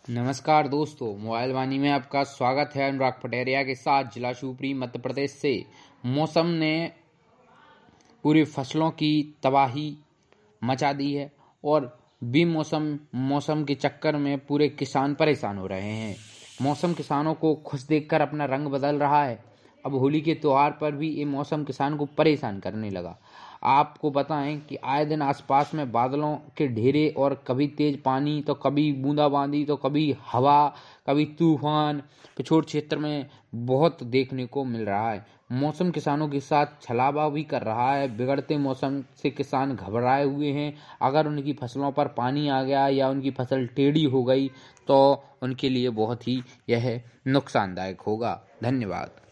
नमस्कार दोस्तों, मोबाइल वाणी में आपका स्वागत है। अनुराग पटेरिया के साथ जिला शिवपुरी मध्य प्रदेश से। मौसम ने पूरी फसलों की तबाही मचा दी है और मौसम के चक्कर में पूरे किसान परेशान हो रहे हैं। मौसम किसानों को खुश देखकर अपना रंग बदल रहा है। अब होली के त्योहार पर भी ये मौसम किसान को परेशान करने लगा। आपको बताएं कि आए दिन आसपास में बादलों के ढेरे और कभी तेज पानी तो कभी बूंदाबांदी तो कभी हवा, कभी तूफान पिछोर क्षेत्र में बहुत देखने को मिल रहा है। मौसम किसानों के साथ छलावा भी कर रहा है। बिगड़ते मौसम से किसान घबराए हुए हैं। अगर उनकी फसलों पर पानी आ गया या उनकी फसल टेढ़ी हो गई तो उनके लिए बहुत ही यह नुकसानदायक होगा। धन्यवाद।